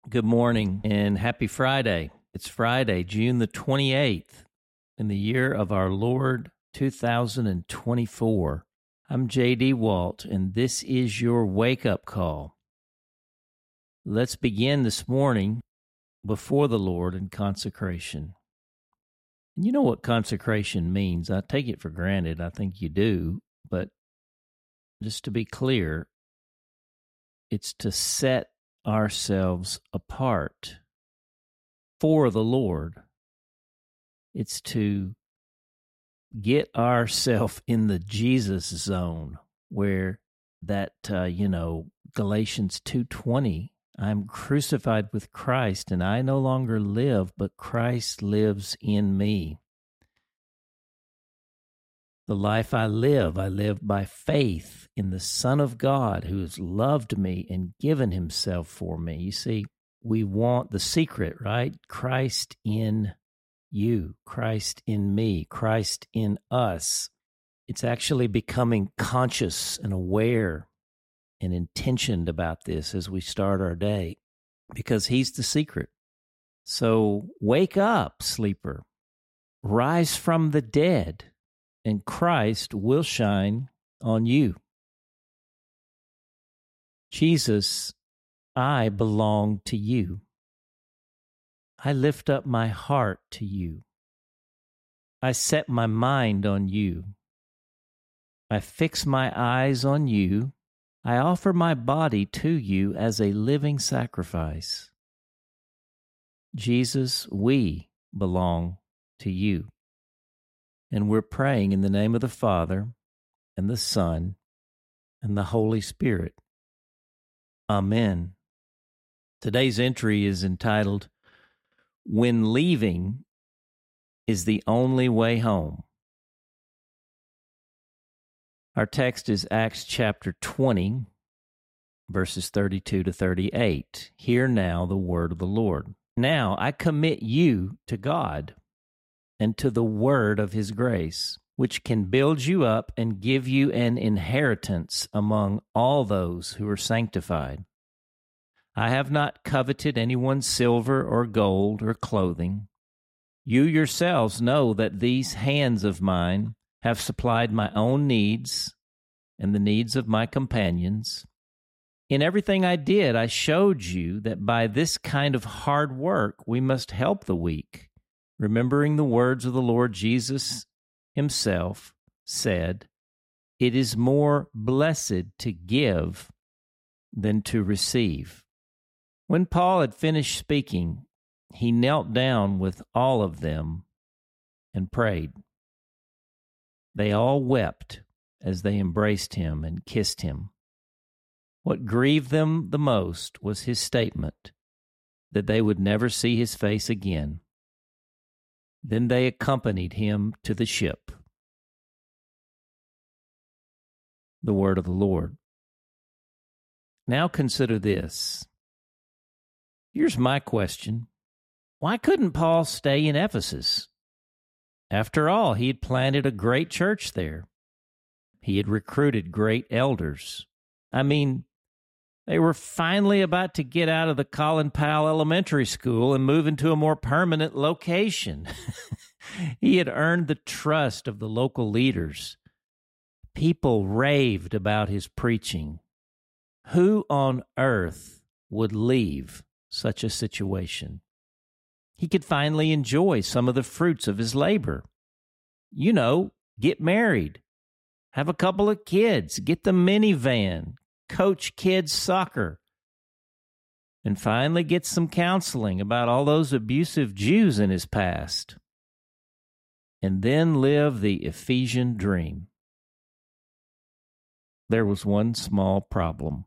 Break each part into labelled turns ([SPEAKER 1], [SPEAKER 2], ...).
[SPEAKER 1] Good morning and happy Friday. It's Friday, June the 28th, in the year of our Lord 2024. I'm J.D. Walt, and this is your wake-up call. Let's begin this morning before the Lord in consecration. And you know what consecration means. I take it for granted. I think you do. But just to be clear, it's to set ourselves apart for the Lord. It's to get ourselves in the Jesus zone where that, Galatians 2:20, I'm crucified with Christ and I no longer live, but Christ lives in me. The life I live by faith in the Son of God who has loved me and given himself for me. You see, we want the secret, right? Christ in you, Christ in me, Christ in us. It's actually becoming conscious and aware and intentioned about this as we start our day because he's the secret. So wake up, sleeper. Rise from the dead, and Christ will shine on you. Jesus, I belong to you. I lift up my heart to you. I set my mind on you. I fix my eyes on you. I offer my body to you as a living sacrifice. Jesus, we belong to you. And we're praying in the name of the Father, and the Son, and the Holy Spirit. Amen. Today's entry is entitled, When Leaving is the Only Way Home. Our text is Acts chapter 20, verses 32 to 38. Hear now the word of the Lord. Now I commit you to God and to the word of his grace, which can build you up and give you an inheritance among all those who are sanctified. I have not coveted anyone's silver or gold or clothing. You yourselves know that these hands of mine have supplied my own needs and the needs of my companions. In everything I did, I showed you that by this kind of hard work we must help the weak, remembering the words of the Lord Jesus himself said, "It is more blessed to give than to receive." When Paul had finished speaking, he knelt down with all of them and prayed. They all wept as they embraced him and kissed him. What grieved them the most was his statement that they would never see his face again. Then they accompanied him to the ship. The word of the Lord. Now consider this. Here's my question. Why couldn't Paul stay in Ephesus? After all, he had planted a great church there. He had recruited great elders. I mean, they were finally about to get out of the Colin Powell Elementary School and move into a more permanent location. He had earned the trust of the local leaders. People raved about his preaching. Who on earth would leave such a situation? He could finally enjoy some of the fruits of his labor. You know, get married, have a couple of kids, get the minivan, coach kids soccer, and finally get some counseling about all those abusive Jews in his past, and then live the Ephesian dream. There was one small problem.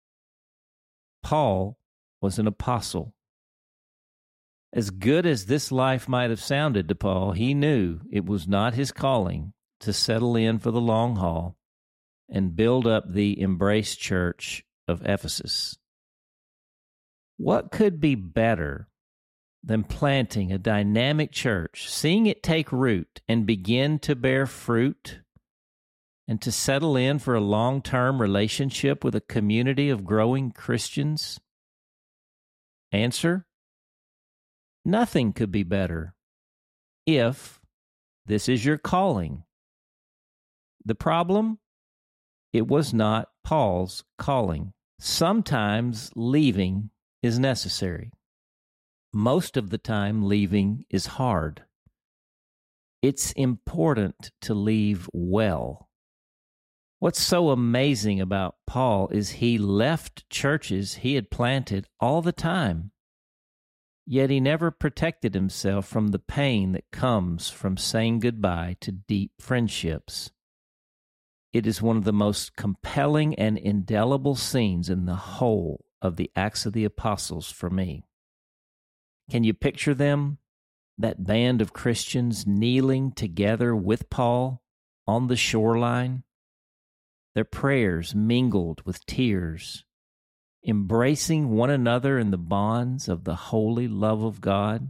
[SPEAKER 1] Paul was an apostle. As good as this life might have sounded to Paul, he knew it was not his calling to settle in for the long haul and build up the embraced church of Ephesus. What could be better than planting a dynamic church, seeing it take root and begin to bear fruit, and to settle in for a long-term relationship with a community of growing Christians? Answer: nothing could be better if this is your calling. The problem? It was not Paul's calling. Sometimes leaving is necessary. Most of the time, leaving is hard. It's important to leave well. What's so amazing about Paul is he left churches he had planted all the time, yet he never protected himself from the pain that comes from saying goodbye to deep friendships. It is one of the most compelling and indelible scenes in the whole of the Acts of the Apostles for me. Can you picture them, that band of Christians kneeling together with Paul on the shoreline? Their prayers mingled with tears, embracing one another in the bonds of the holy love of God.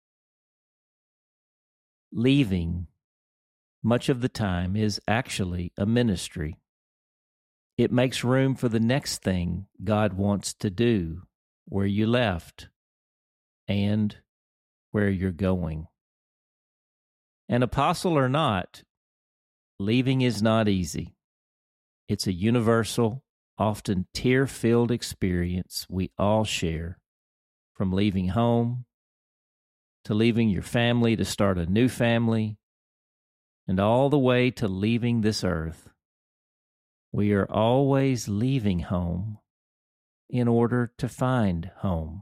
[SPEAKER 1] Leaving, much of the time, is actually a ministry. It makes room for the next thing God wants to do where you left and where you're going. An apostle or not, leaving is not easy. It's a universal, often tear-filled experience we all share, from leaving home to leaving your family to start a new family, and all the way to leaving this earth. We are always leaving home in order to find home.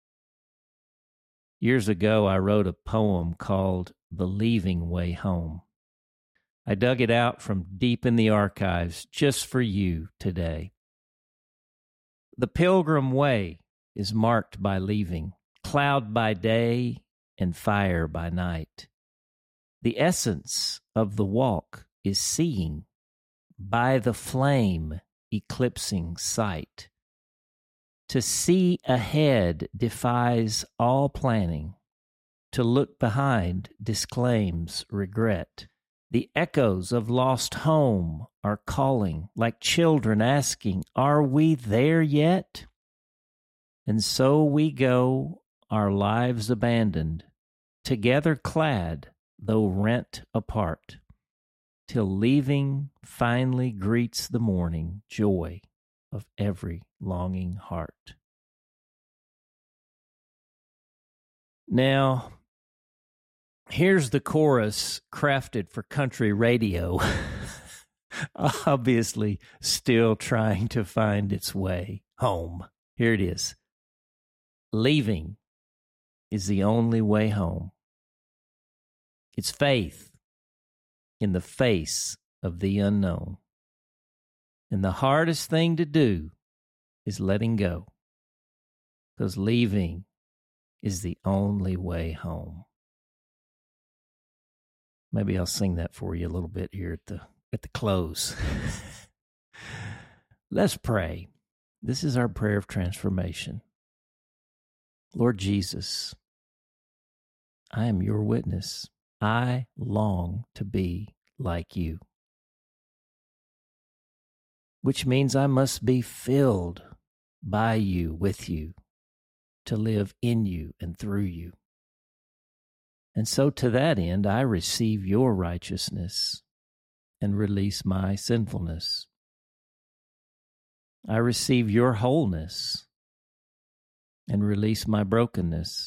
[SPEAKER 1] Years ago, I wrote a poem called The Leaving Way Home. I dug it out from deep in the archives just for you today. The pilgrim way is marked by leaving, cloud by day and fire by night. The essence of the walk is seeing, by the flame eclipsing sight. To see ahead defies all planning. To look behind disclaims regret. The echoes of lost home are calling, like children asking, "Are we there yet?" And so we go, our lives abandoned, together clad, though rent apart, till leaving finally greets the morning joy of every longing heart. Now, here's the chorus crafted for country radio, obviously still trying to find its way home. Here it is. Leaving is the only way home. It's faith in the face of the unknown. And the hardest thing to do is letting go, because leaving is the only way home. Maybe I'll sing that for you a little bit here at the close. Let's pray. This is our prayer of transformation. Lord Jesus, I am your witness. I long to be like you, which means I must be filled by you, with you, to live in you and through you. And so to that end, I receive your righteousness and release my sinfulness. I receive your wholeness and release my brokenness.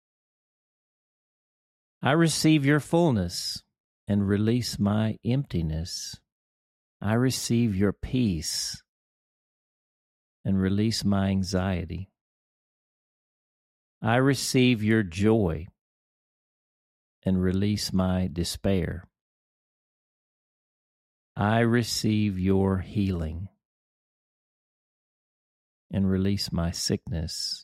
[SPEAKER 1] I receive your fullness and release my emptiness. I receive your peace and release my anxiety. I receive your joy and release my despair. I receive your healing and release my sickness.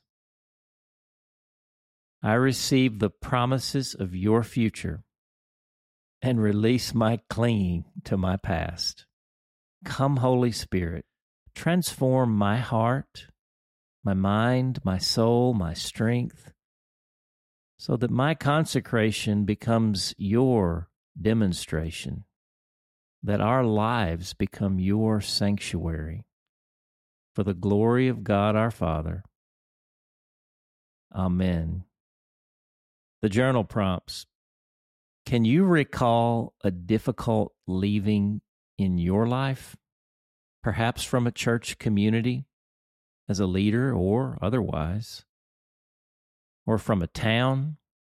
[SPEAKER 1] I receive the promises of your future and release my clinging to my past. Come, Holy Spirit, transform my heart, my mind, my soul, my strength, so that my consecration becomes your demonstration, that our lives become your sanctuary, for the glory of God our Father, Amen. The journal prompts. Can you recall a difficult leaving in your life? Perhaps from a church community as a leader or otherwise, or from a town?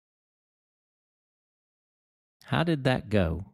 [SPEAKER 1] How did that go?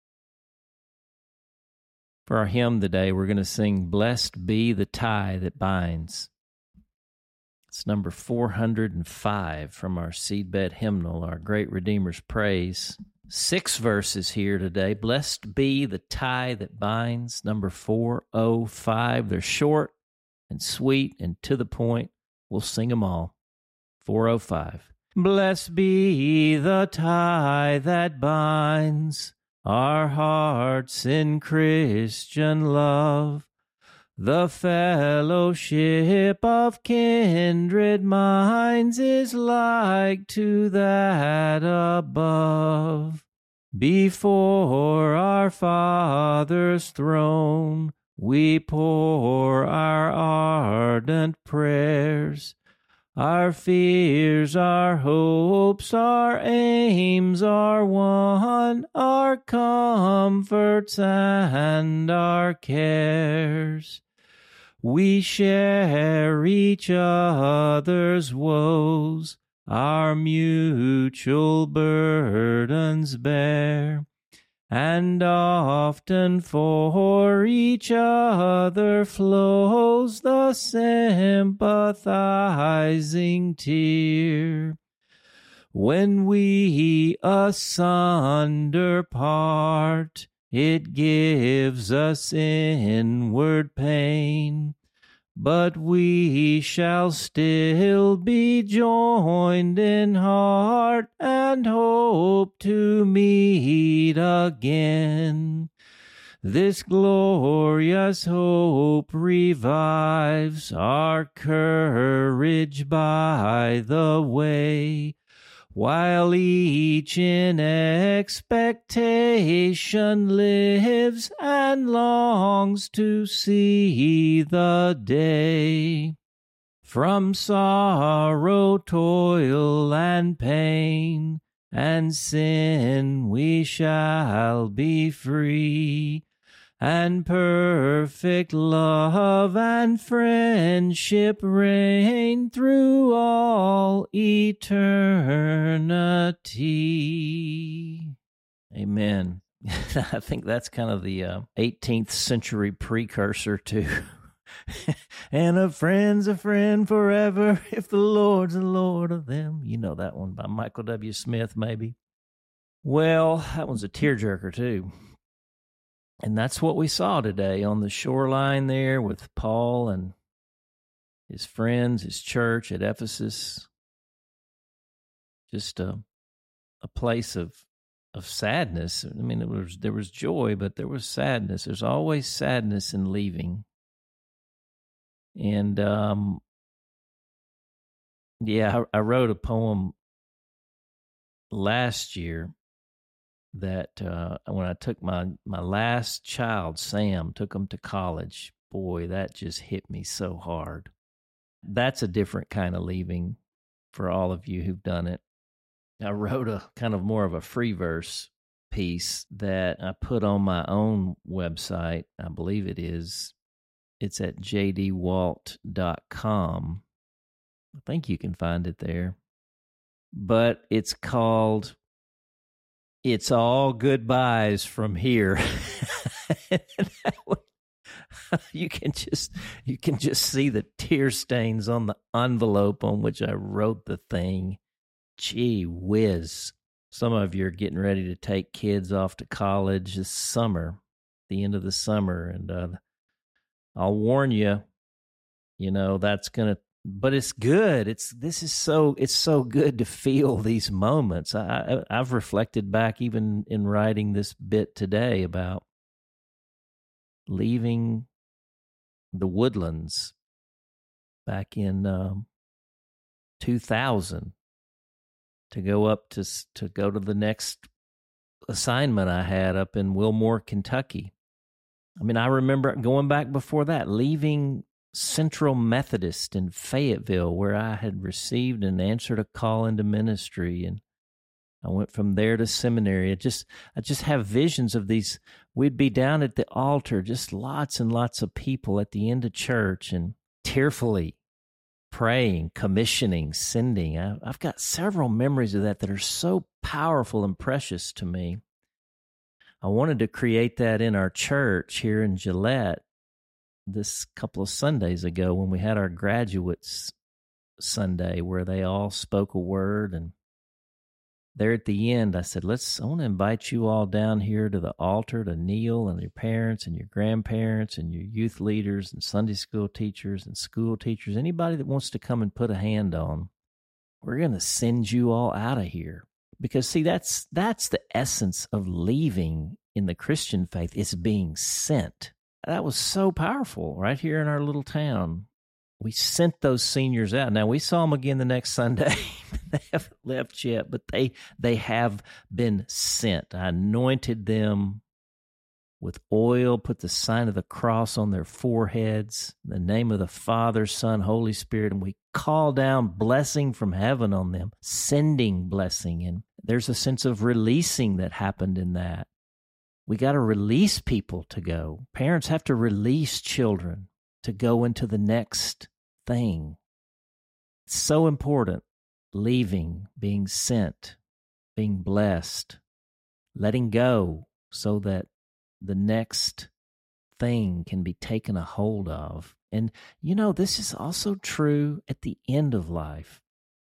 [SPEAKER 1] For our hymn today, we're going to sing Blessed Be the Tie That Binds. It's number 405 from our seedbed hymnal, our Great Redeemer's Praise. 6 verses here today. Blessed be the tie that binds, number 405. They're short and sweet and to the point. We'll sing them all. 405. Blessed be the tie that binds our hearts in Christian love, the fellowship of kindred minds is like to that above. Before our Father's throne, we pour our ardent prayers. Our fears, our hopes, our aims are one, our comforts and our cares. We share each other's woes, our mutual burdens bear, and often for each other flows the sympathizing tear. When we asunder part, it gives us inward pain, but we shall still be joined in heart and hope to meet again. This glorious hope revives our courage by the way, while each in expectation lives and longs to see the day. From sorrow, toil, and pain, and sin we shall be free, and perfect love and friendship reign through all eternity. Amen. I think that's kind of the 18th century precursor to and a friend's a friend forever if the Lord's the Lord of them. You know that one by Michael W. Smith, maybe. Well, that one's a tearjerker too. And that's what we saw today on the shoreline there with Paul and his friends, his church at Ephesus. Just a place of sadness. I mean, there was joy, but there was sadness. There's always sadness in leaving. And I wrote a poem last year that when I took my last child, Sam, took him to college, boy, that just hit me so hard. That's a different kind of leaving for all of you who've done it. I wrote a kind of more of a free verse piece that I put on my own website. I believe it is. It's at jdwalt.com. I think you can find it there. But it's called It's All Goodbyes From Here. You can just see the tear stains on the envelope on which I wrote the thing. Gee whiz. Some of you are getting ready to take kids off to college this summer, the end of the summer, and I'll warn you, that's going to, but it's good. It's so good to feel these moments. I've reflected back even in writing this bit today about leaving the Woodlands back in 2000 to go to the next assignment I had up in Wilmore, Kentucky. I mean, I remember going back before that, leaving Central Methodist in Fayetteville, where I had received and answered a call into ministry. And I went from there to seminary. I just have visions of these. We'd be down at the altar, just lots and lots of people at the end of church and tearfully praying, commissioning, sending. I've got several memories of that are so powerful and precious to me. I wanted to create that in our church here in Gillette this couple of Sundays ago when we had our graduates Sunday where they all spoke a word. And there at the end, I said, I want to invite you all down here to the altar to kneel, and your parents and your grandparents and your youth leaders and Sunday school teachers and school teachers, anybody that wants to come and put a hand on, we're going to send you all out of here. Because see, that's the essence of leaving in the Christian faith, is being sent. That was so powerful right here in our little town. We sent those seniors out. Now, we saw them again the next Sunday. They haven't left yet, but they have been sent. I anointed them with oil, put the sign of the cross on their foreheads, in the name of the Father, Son, Holy Spirit, and we call down blessing from heaven on them, sending blessing. And there's a sense of releasing that happened in that. We got to release people to go. Parents have to release children to go into the next thing. It's so important. Leaving, being sent, being blessed, letting go so that the next thing can be taken a hold of. And, this is also true at the end of life.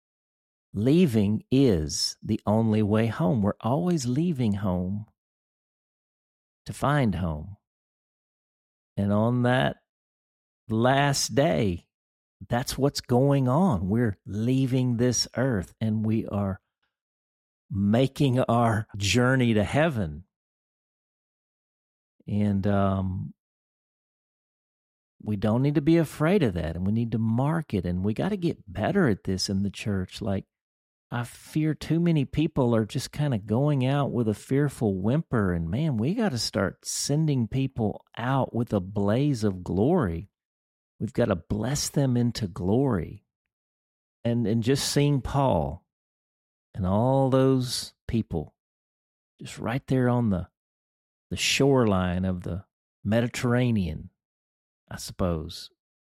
[SPEAKER 1] Leaving is the only way home. We're always leaving home to find home. And on that last day, that's what's going on. We're leaving this earth and we are making our journey to heaven. And we don't need to be afraid of that, and we need to mark it, and we got to get better at this in the church. Like, I fear too many people are just kind of going out with a fearful whimper, and man, we got to start sending people out with a blaze of glory. We've got to bless them into glory. And just seeing Paul and all those people just right there on the shoreline of the Mediterranean, I suppose.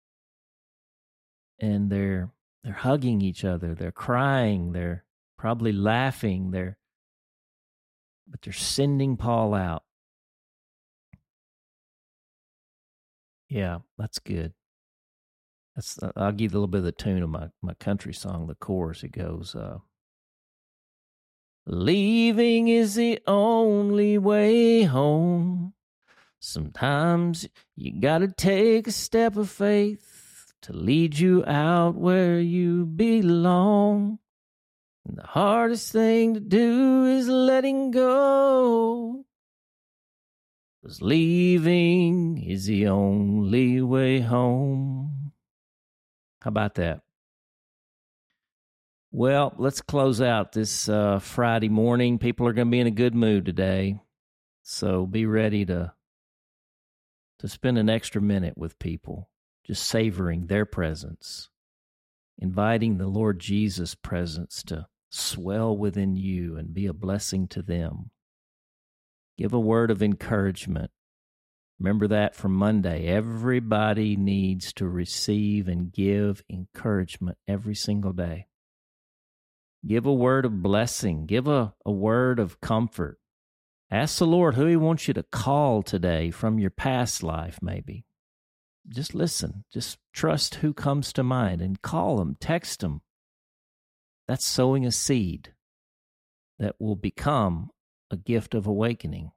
[SPEAKER 1] And they're hugging each other, they're crying, they're probably laughing, but they're sending Paul out. Yeah, that's good. I'll give you a little bit of the tune of my country song, the chorus. It goes, leaving is the only way home. Sometimes you gotta take a step of faith to lead you out where you belong. And the hardest thing to do is letting go. 'Cause leaving is the only way home. How about that? Well, let's close out this Friday morning. People are going to be in a good mood today. So be ready to spend an extra minute with people, just savoring their presence, inviting the Lord Jesus' presence to swell within you and be a blessing to them. Give a word of encouragement. Remember that from Monday. Everybody needs to receive and give encouragement every single day. Give a word of blessing. Give a word of comfort. Ask the Lord who He wants you to call today from your past life, maybe. Just listen. Just trust who comes to mind and call them, text them. That's sowing a seed that will become a gift of awakening.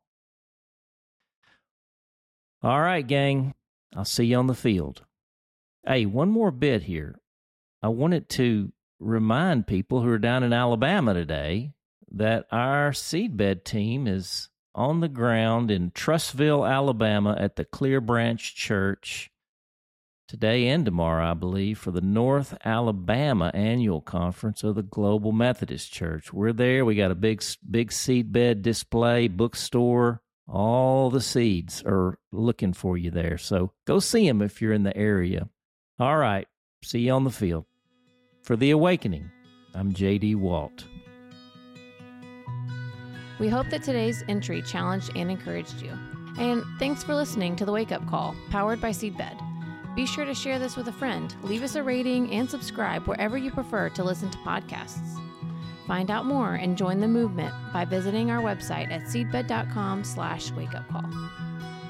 [SPEAKER 1] All right, gang. I'll see you on the field. Hey, one more bit here. I wanted to remind people who are down in Alabama today that our seedbed team is on the ground in Trussville, Alabama at the Clear Branch Church today and tomorrow, I believe, for the North Alabama Annual Conference of the Global Methodist Church. We're there. We got a big seedbed display, bookstore. All the seeds are looking for you there. So go see them if you're in the area. All right. See you on the field. For The Awakening, I'm J.D. Walt.
[SPEAKER 2] We hope that today's entry challenged and encouraged you. And thanks for listening to The Wake Up Call, powered by Seedbed. Be sure to share this with a friend, leave us a rating, and subscribe wherever you prefer to listen to podcasts. Find out more and join the movement by visiting our website at seedbed.com/wakeupcall.